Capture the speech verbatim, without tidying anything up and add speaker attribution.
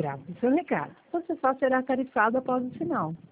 Speaker 1: grave do seu recado. Você só será tarifado após o sinal.